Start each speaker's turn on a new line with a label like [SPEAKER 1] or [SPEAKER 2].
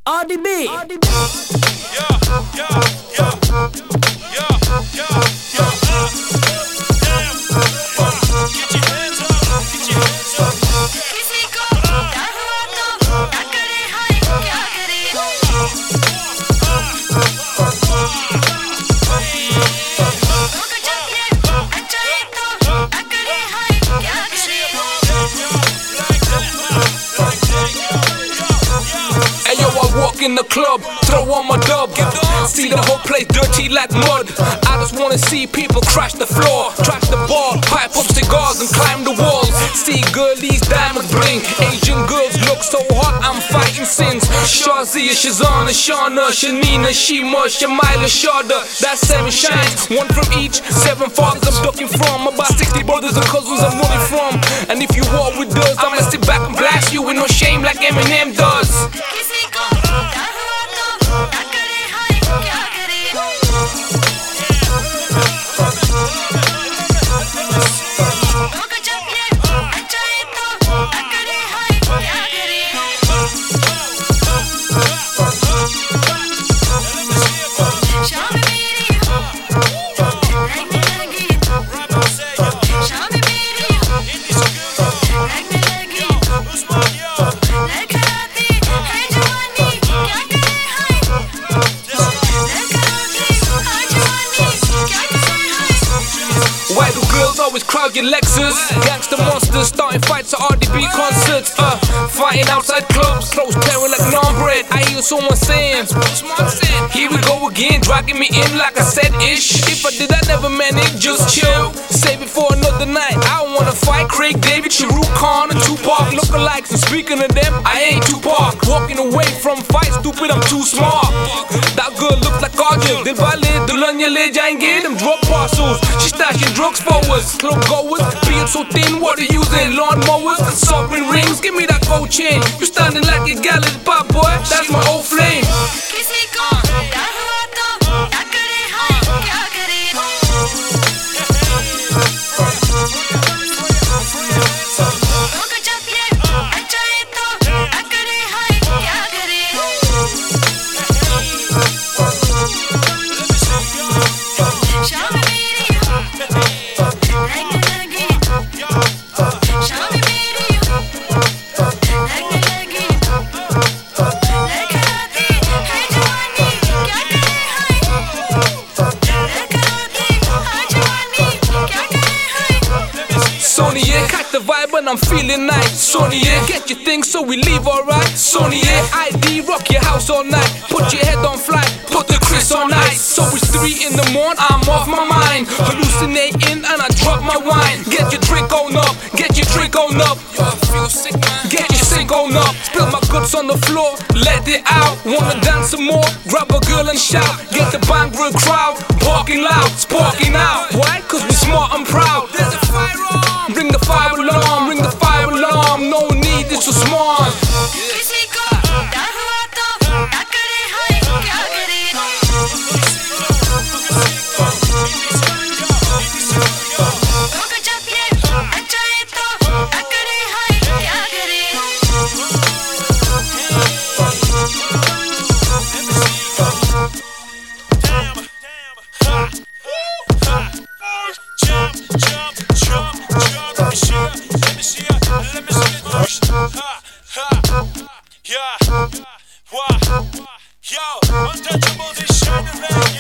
[SPEAKER 1] RDB.
[SPEAKER 2] किसी को डर हुआ तो ना करे हाय क्या करे तुमको जब ये अच्छा है तो ना करे हाय क्या करे
[SPEAKER 3] Hey yo, I walk in the club, throw on my dub. See the whole place dirty like mud. I just wanna see people crash the floor, trash the bar, pipe up cigars and climb the walls. See girlies diamond bling, Asian girls look so hot, I'm fighting sins. Shazia, Shazana, Shauna, Shanina, Shima, Shamaila, Shada. That's 7 shines, one from each, 7 fathers I'm ducking from. About 60 brothers and cousins I'm running from. And if you war with us, I'ma sit back and blast you with no shame like Eminem does.
[SPEAKER 2] किसी को डर हुआ तो ना करे हाय क्या करे तुमको जब ये अच्छा है तो ना करे हाय क्या करे शाम मेरी लगने लगी शाम मेरी लगने लगी लेकर आती है जवानी क्या करे हाय लेकर आती है जवानी क्या करे हाय
[SPEAKER 3] Why do girls always crowd your Lexus? Gangster monsters starting fights at RDB concerts. Fighting outside clubs, clothes tearing like non-bread. I hear someone saying, here we go again, dragging me in like I said ish. If I did, I never meant it, just chill. Save it for another night. I don't wanna fight Craig David, Shahrukh Khan and Tupac lookalikes. And speaking of them, I ain't Tupac. Walking away from fights, stupid, I'm too smart. That girl looks like Kajal. Dil wale dulhania le jayenge, them drug parcels. She stashing drugs for us. Club goers, being so thin, what are you using? Lawn mowers, sovereign rings, give me that gold chain. You standing like a gallant pop boy, that's my old flame.
[SPEAKER 2] किसी को डर हुआ तो ना करे हाय क्या करे तुमको जब ये अच्छा है तो ना करे हाय क्या करे शाम मेरी लगने लगी शाम मेरी लगने लगी लेकर आती है जवानी क्या करे हाय लेकर आती है जवानी क्या करे हाय
[SPEAKER 3] Sonia, catch the vibe and I'm feeling nice. Sonia, get your things so we leave alright. Sonia, ID, rock your house all night. Put your head on flight, put the Chris on ice. So it's 3 in the morning, I'm off my mind. Hallucinating and I drop my wine. Get your drink on up, get your drink on up. Yo, I feel sick, man. Get your sink on up. Spill my guts on the floor, let it out. Wanna dance some more? Grab a girl and shout. Get the Bangalore crowd, barking loud, sparking out. Why? Cause we smart and proud. There's a fire on. Ring the fire alarm, ring the fire alarm. No need, it's so smart.
[SPEAKER 2] किसी को डर हुआ तो ना करे हाय क्या करे तुमको जब ये अच्छा है तो ना करे हाय क्या करे
[SPEAKER 4] Yo, untouchable, this shining red.